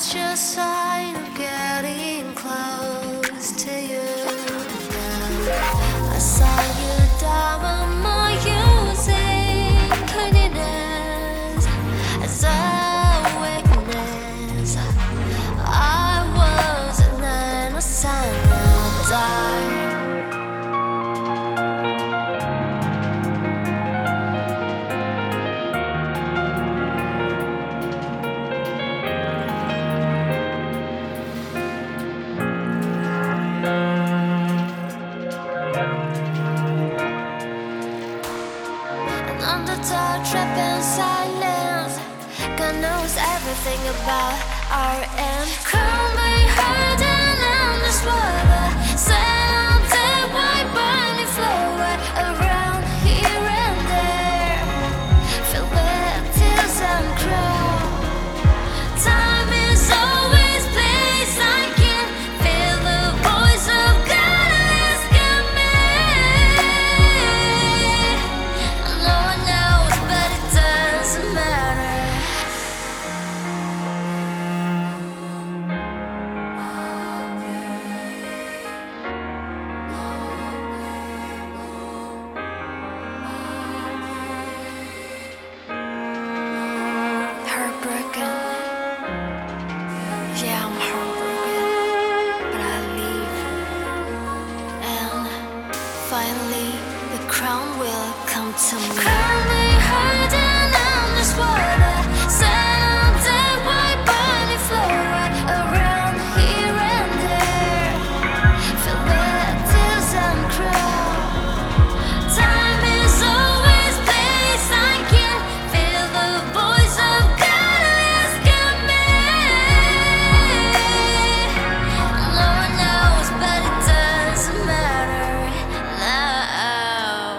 was just a sign of getting close to you. Now I saw you diamond my using cleanliness as a weakness. I was an innocent of dark. Under dark, trapped in silence, God knows everything about our end. Can't be hiding in this weather. Sounded white burning flower around here and there. Filled with tears and crowd. Time is always place I can feel the voice of God asking me. No one knows, but it doesn't matter. Heartbroken. Yeah, I'm heartbroken, but I leave. And finally, the crown will come to me. Can't be hiding in this water. Sounded white burning flower around here and there. Filled with tears and crowd. Time is always place I can feel the voice of God asking me. No one knows, but it doesn't matter now.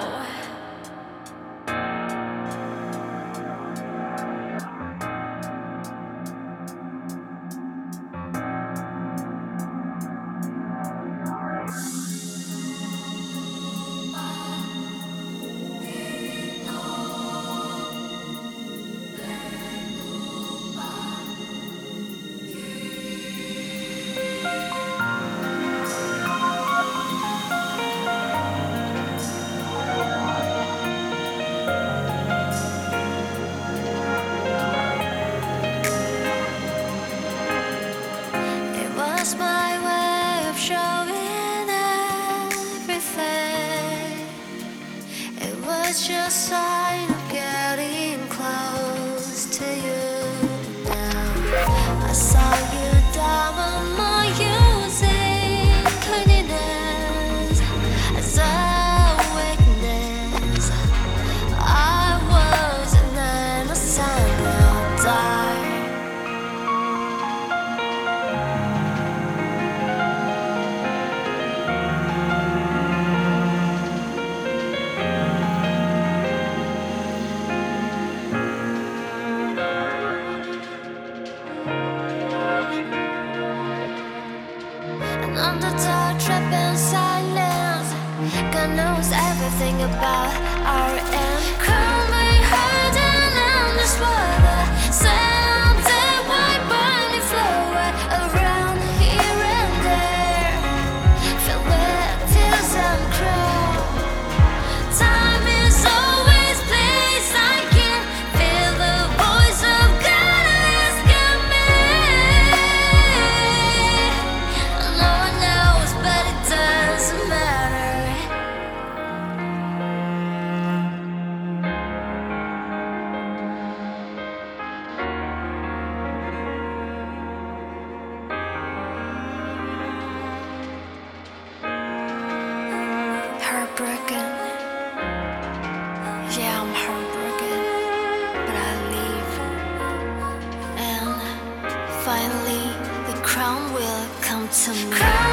It was my way of showing everything. It was just a sign of getting close to you. Now I saw you diamond my using cleanliness as a weakness. I was an innocent of dark. And under dark, trapped in silence, God knows everything about our end. Can't be hiding in this weather. Sounded white burning flower around here and there. Filled with tears and crowd. Time is always place I can feel the voice of God asking me. No one knows, but it doesn't matter. Heartbroken. Yeah, I'm heartbroken, but I leave. And finally, the crown will come to me.